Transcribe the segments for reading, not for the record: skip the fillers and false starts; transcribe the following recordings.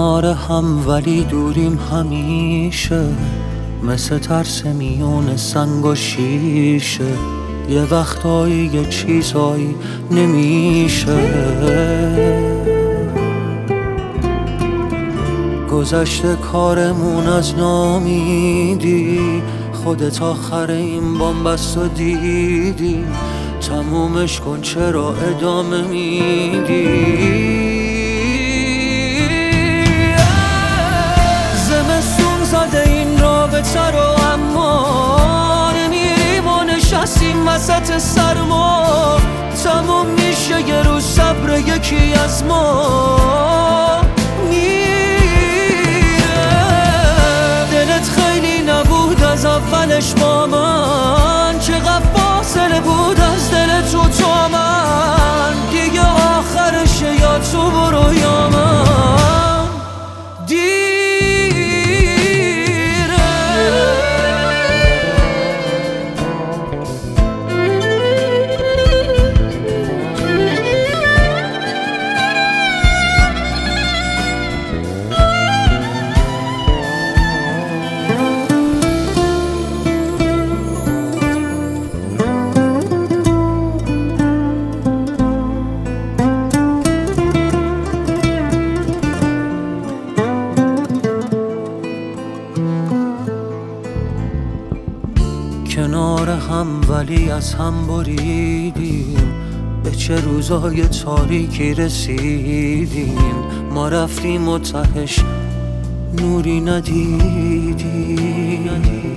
کنار هم ولی دوریم همیشه، مثل ترس میون سنگ و شیشه. یه وقتایی یه چیزایی نمیشه. گذشته کارمون از نامیدی، خودت آخر این بامبست و دیدی. تمومش کن چرا ادامه میدی؟ زمستون زده این رابطه رو، اما نمیریم و نشستیم وسط سرما. تموم میشه یه روز صبر یکی از ما میره. دلت خیلی نبود از اولش با من، چقدر فاصله بود از دل تو تا من. دیگه آخرشه یا تو برو یا من. کنار هم ولی از هم بریدیم، به چه روزای تاریکی رسیدیم. ما رفتیم و تهش نوری ندیدیم.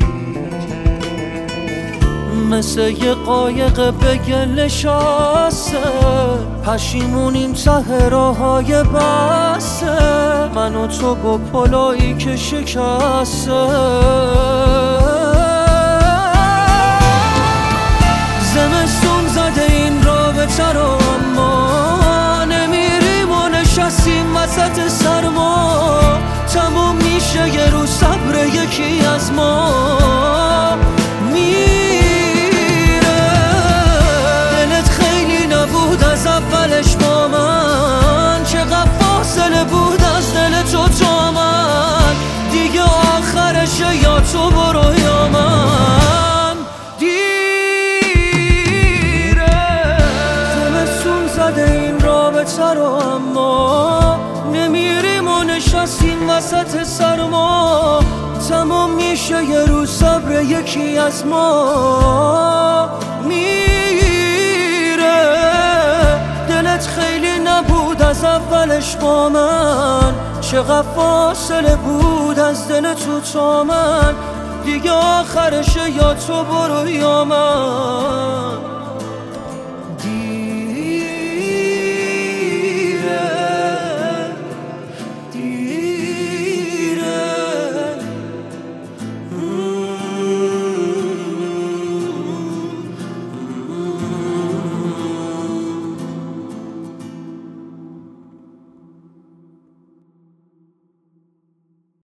مثل یه قایق به گل نشسته، پشیمونیم ته راههای بسته. من و تو با پلایی که شکسته. زمستون زده این رابطه رو، اما نمیریم و نشستیم وسط سرما. تموم میشه یه روز صبر یکی از ما میره. دلت خیلی نبود از اولش با من، چقدر فاصله بود از دل تو تا من. دیگه آخرشه یا تو برو یا من. رو اما نمیریم و نشستیم وسط سرما. تمام میشه یه روز صبر یکی از ما میره. دلت خیلی نبود از اولش با من، چقدر فاصله بود از دل تو تا من. دیگه آخرشه یا تو برو یا من.